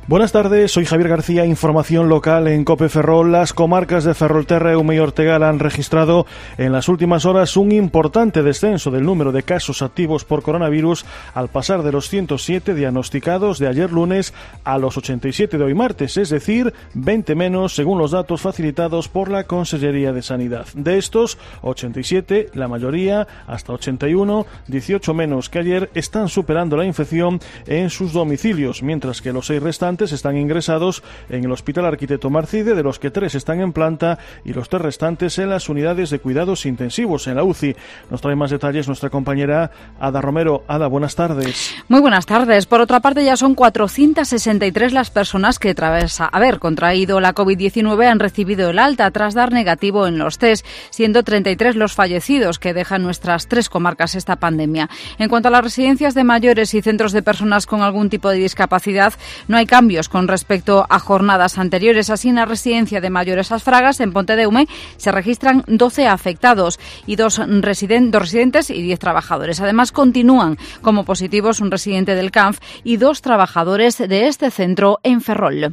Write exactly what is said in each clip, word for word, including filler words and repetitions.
Buenas tardes, soy Javier García, información local en COPE Ferrol. Las comarcas de Ferrolterra, Eume y Ortegal han registrado en las últimas horas un importante descenso del número de casos activos por coronavirus al pasar de los ciento siete diagnosticados de ayer lunes a los ochenta y siete de hoy martes, es decir, veinte menos según los datos facilitados por la Consellería de Sanidad. De estos ochenta y siete, la mayoría, hasta ochenta y uno, dieciocho menos que ayer, están superando la infección en sus domicilios, mientras que los seis restantes están ingresados en el Hospital Arquitecto Marcide, de los que tres están en planta y los tres restantes en las unidades de cuidados intensivos en la U C I. Nos trae más detalles nuestra compañera Ada Romero. Ada, buenas tardes. Muy buenas tardes. Por otra parte, ya son cuatrocientas sesenta y tres las personas que tras haber contraído la COVID diecinueve han recibido el alta tras dar negativo en los test, siendo treinta y tres los fallecidos que dejan nuestras tres comarcas esta pandemia. En cuanto a las residencias de mayores y centros de personas con algún tipo de discapacidad, no hay cambios con respecto a jornadas anteriores. Así, en la residencia de mayores As Fragas, en Pontedeume, se registran doce afectados y dos, residen- dos residentes y diez trabajadores. Además, continúan como positivos un residente del C A N F y dos trabajadores de este centro en Ferrol.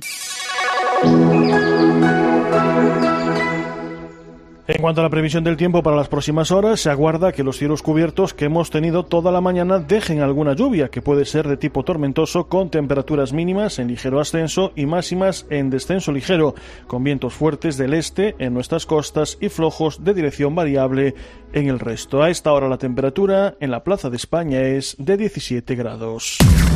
En cuanto a la previsión del tiempo para las próximas horas, se aguarda que los cielos cubiertos que hemos tenido toda la mañana dejen alguna lluvia, que puede ser de tipo tormentoso, con temperaturas mínimas en ligero ascenso y máximas en descenso ligero, con vientos fuertes del este en nuestras costas y flojos de dirección variable en el resto. A esta hora la temperatura en la Plaza de España es de diecisiete grados.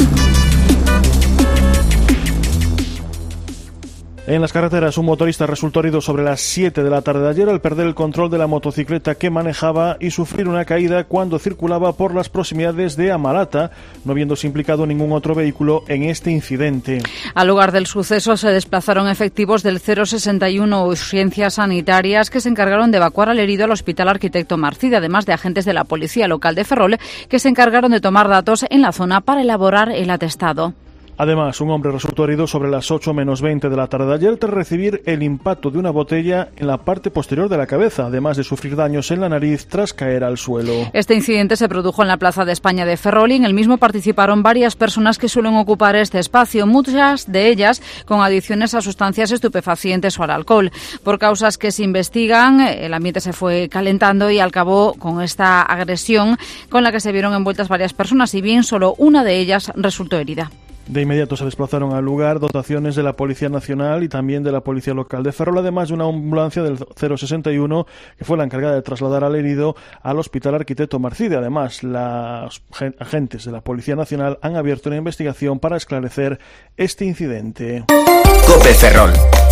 En las carreteras, un motorista resultó herido sobre las siete de la tarde de ayer al perder el control de la motocicleta que manejaba y sufrir una caída cuando circulaba por las proximidades de Amalata, no viéndose implicado ningún otro vehículo en este incidente. Al lugar del suceso se desplazaron efectivos del cero sesenta y uno Urgencias Sanitarias, que se encargaron de evacuar al herido al Hospital Arquitecto Marcide, además de agentes de la Policía Local de Ferrol, que se encargaron de tomar datos en la zona para elaborar el atestado. Además, un hombre resultó herido sobre las ocho menos veinte de la tarde de ayer tras recibir el impacto de una botella en la parte posterior de la cabeza, además de sufrir daños en la nariz tras caer al suelo. Este incidente se produjo en la Plaza de España de Ferrol y en el mismo participaron varias personas que suelen ocupar este espacio, muchas de ellas con adicciones a sustancias estupefacientes o al alcohol. Por causas que se investigan, el ambiente se fue calentando y acabó con esta agresión con la que se vieron envueltas varias personas, y bien solo una de ellas resultó herida. De inmediato se desplazaron al lugar dotaciones de la Policía Nacional y también de la Policía Local de Ferrol, además de una ambulancia del cero sesenta y uno que fue la encargada de trasladar al herido al Hospital Arquitecto Marcide. Además, los agentes de la Policía Nacional han abierto una investigación para esclarecer este incidente. COPE Ferrol.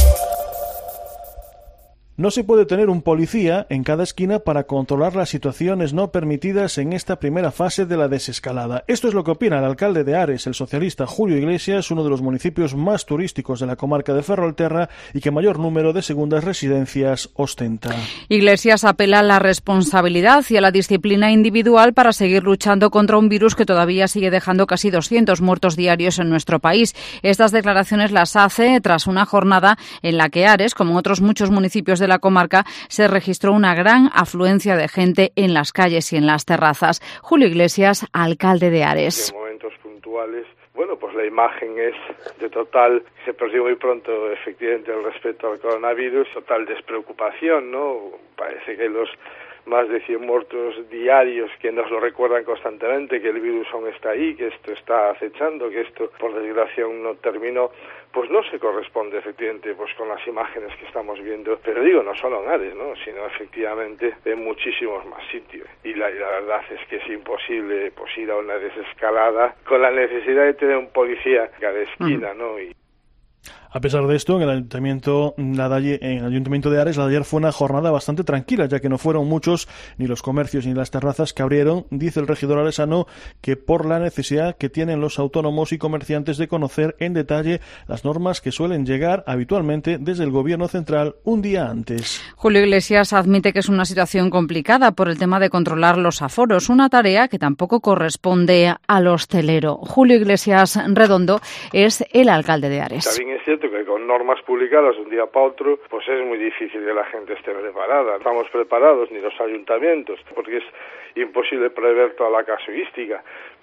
No se puede tener un policía en cada esquina para controlar las situaciones no permitidas en esta primera fase de la desescalada. Esto es lo que opina el alcalde de Ares, el socialista Julio Iglesias, uno de los municipios más turísticos de la comarca de Ferrolterra y que mayor número de segundas residencias ostenta. Iglesias apela a la responsabilidad y a la disciplina individual para seguir luchando contra un virus que todavía sigue dejando casi doscientos muertos diarios en nuestro país. Estas declaraciones las hace tras una jornada en la que Ares, como otros muchos municipios de la comarca, se registró una gran afluencia de gente en las calles y en las terrazas. Julio Iglesias, alcalde de Ares. En momentos puntuales, bueno, pues la imagen es de total, se perdió muy pronto efectivamente el respeto al coronavirus, total despreocupación, ¿no? Parece que los más de cien muertos diarios que nos lo recuerdan constantemente, que el virus aún está ahí, que esto está acechando, que esto por desgracia aún no terminó, pues no se corresponde efectivamente pues con las imágenes que estamos viendo, pero digo, no solo en Ares, ¿no? Sino efectivamente en muchísimos más sitios. Y la, y la verdad es que es imposible pues ir a una desescalada con la necesidad de tener un policía a cada esquina, ¿no? Y A pesar de esto, en el Ayuntamiento, la de ayer, en el Ayuntamiento de Ares, la de ayer fue una jornada bastante tranquila, ya que no fueron muchos ni los comercios ni las terrazas que abrieron. Dice el regidor aresano que por la necesidad que tienen los autónomos y comerciantes de conocer en detalle las normas que suelen llegar habitualmente desde el Gobierno central un día antes. Julio Iglesias admite que es una situación complicada por el tema de controlar los aforos, una tarea que tampoco corresponde al hostelero. Julio Iglesias Redondo es el alcalde de Ares. También es cierto que con normas publicadas de un día para otro, pues es muy difícil que la gente esté preparada. No estamos preparados ni los ayuntamientos, porque es imposible prever toda la casuística.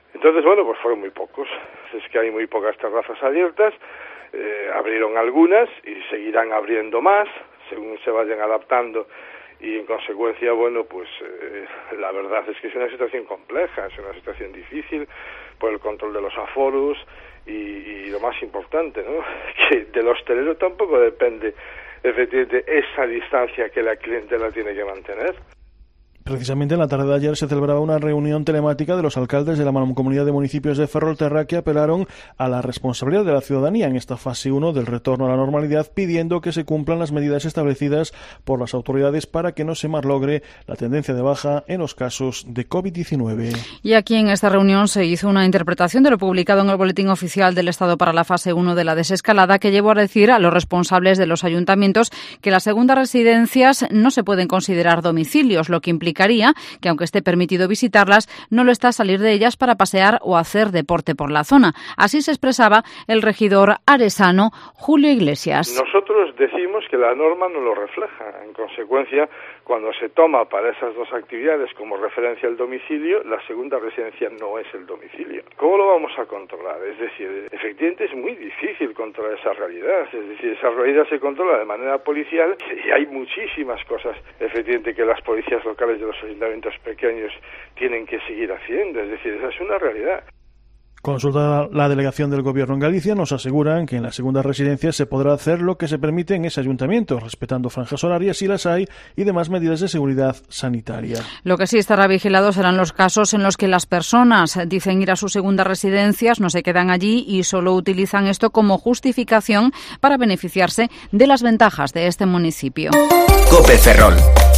Entonces, bueno, pues fueron muy pocos. Es que hay muy pocas terrazas abiertas. Eh, abrieron algunas y seguirán abriendo más según se vayan adaptando, y en consecuencia, bueno, pues eh, la verdad es que es una situación compleja, es una situación difícil por el control de los aforos y, y lo más importante, ¿no?, que del hostelero tampoco depende efectivamente esa distancia que la clientela tiene que mantener. Precisamente en la tarde de ayer se celebraba una reunión telemática de los alcaldes de la Mancomunidad de Municipios de Ferrolterra que apelaron a la responsabilidad de la ciudadanía en esta fase uno del retorno a la normalidad, pidiendo que se cumplan las medidas establecidas por las autoridades para que no se malogre la tendencia de baja en los casos de COVID diecinueve. Y aquí en esta reunión se hizo una interpretación de lo publicado en el Boletín Oficial del Estado para la fase uno de la desescalada, que llevó a decir a los responsables de los ayuntamientos que las segundas residencias no se pueden considerar domicilios, lo que implica que, aunque esté permitido visitarlas, no lo está salir de ellas para pasear o hacer deporte por la zona. Así se expresaba el regidor aresano Julio Iglesias. Nosotros decimos que la norma no lo refleja. En consecuencia, cuando se toma para esas dos actividades como referencia el domicilio, la segunda residencia no es el domicilio. ¿Cómo lo vamos a controlar? Es decir, efectivamente es muy difícil controlar esa realidad. Es decir, esa realidad se controla de manera policial y hay muchísimas cosas, efectivamente, que las policías locales de los ayuntamientos pequeños tienen que seguir haciendo. Es decir, esa es una realidad. Consultada la delegación del Gobierno en Galicia, nos aseguran que en las segundas residencias se podrá hacer lo que se permite en ese ayuntamiento, respetando franjas horarias si las hay y demás medidas de seguridad sanitaria. Lo que sí estará vigilado serán los casos en los que las personas dicen ir a sus segundas residencias, no se quedan allí y solo utilizan esto como justificación para beneficiarse de las ventajas de este municipio. COPE Ferrol.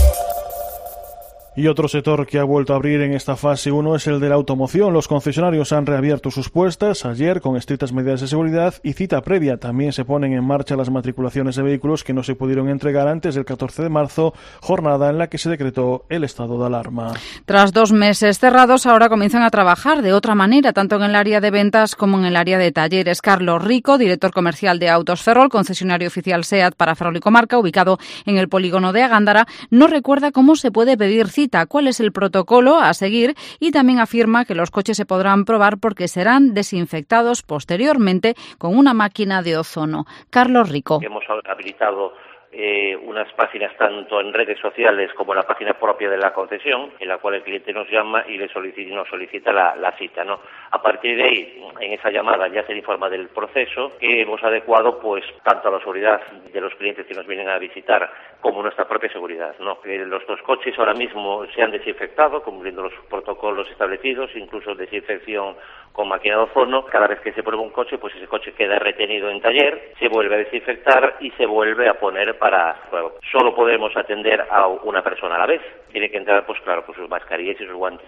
Y otro sector que ha vuelto a abrir en esta fase uno es el de la automoción. Los concesionarios han reabierto sus puertas ayer con estrictas medidas de seguridad y cita previa. También se ponen en marcha las matriculaciones de vehículos que no se pudieron entregar antes del catorce de marzo, jornada en la que se decretó el estado de alarma. Tras dos meses cerrados, ahora comienzan a trabajar de otra manera, tanto en el área de ventas como en el área de talleres. Carlos Rico, director comercial de Autos Ferrol, concesionario oficial SEAT para Ferrol y Comarca, ubicado en el polígono de Agándara, nos recuerda cómo se puede pedir cita, cuál es el protocolo a seguir y también afirma que los coches se podrán probar porque serán desinfectados posteriormente con una máquina de ozono. Carlos Rico. Hemos habilitado Eh, unas páginas tanto en redes sociales como en la página propia de la concesión, en la cual el cliente nos llama y le solicita, nos solicita la, la cita, ¿no? A partir de ahí, en esa llamada ya se informa del proceso que hemos adecuado, pues, tanto a la seguridad de los clientes que nos vienen a visitar como nuestra propia seguridad, ¿no? Que los dos coches ahora mismo se han desinfectado, cumpliendo los protocolos establecidos, incluso desinfección con máquina de ozono. Cada vez que se prueba un coche, pues ese coche queda retenido en taller, se vuelve a desinfectar y se vuelve a poner para juego. Solo podemos atender a una persona a la vez. Tiene que entrar, pues claro, con sus mascarillas y sus guantes.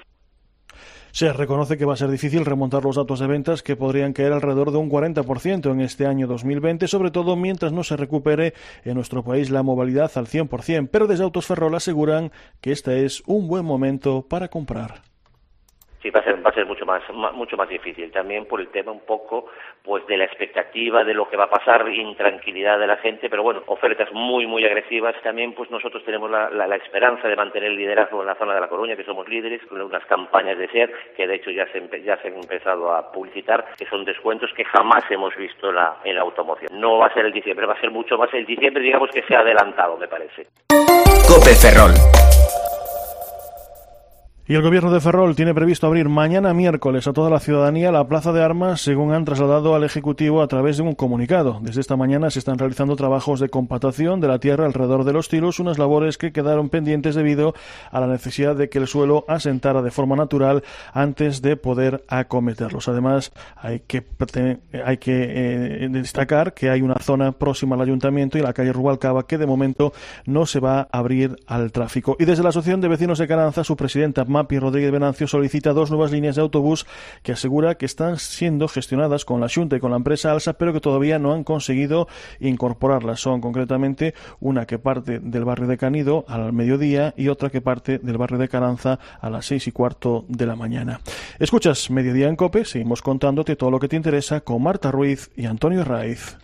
Se reconoce que va a ser difícil remontar los datos de ventas, que podrían caer alrededor de un cuarenta por ciento en este año dos mil veinte, sobre todo mientras no se recupere en nuestro país la movilidad al cien por ciento. Pero desde Autos Ferrol aseguran que este es un buen momento para comprar. Sí, va a ser, va a ser mucho más, mucho más difícil, también por el tema un poco, pues, de la expectativa de lo que va a pasar, intranquilidad de la gente, pero bueno, ofertas muy, muy agresivas. También, pues, nosotros tenemos la, la, la esperanza de mantener el liderazgo en la zona de La Coruña, que somos líderes, con unas campañas de SEAT, que de hecho ya se, ya se han empezado a publicitar, que son descuentos que jamás hemos visto en la, en la automoción. No va a ser el diciembre, va a ser mucho más el diciembre, digamos que se ha adelantado, me parece. COPE Ferrol. Y el Gobierno de Ferrol tiene previsto abrir mañana miércoles a toda la ciudadanía la Plaza de Armas, según han trasladado al Ejecutivo a través de un comunicado. Desde esta mañana se están realizando trabajos de compactación de la tierra alrededor de los tiros, unas labores que quedaron pendientes debido a la necesidad de que el suelo asentara de forma natural antes de poder acometerlos. Además, hay que, hay que eh, destacar que hay una zona próxima al Ayuntamiento y la calle Rubalcaba que de momento no se va a abrir al tráfico. Y desde la Asociación de Vecinos de Caranza, su presidenta Mapi Rodríguez Venancio solicita dos nuevas líneas de autobús que asegura que están siendo gestionadas con la Xunta y con la empresa Alsa, pero que todavía no han conseguido incorporarlas. Son concretamente una que parte del barrio de Canido al mediodía y otra que parte del barrio de Caranza a las seis y cuarto de la mañana. Escuchas Mediodía en COPE, seguimos contándote todo lo que te interesa con Marta Ruiz y Antonio Raiz.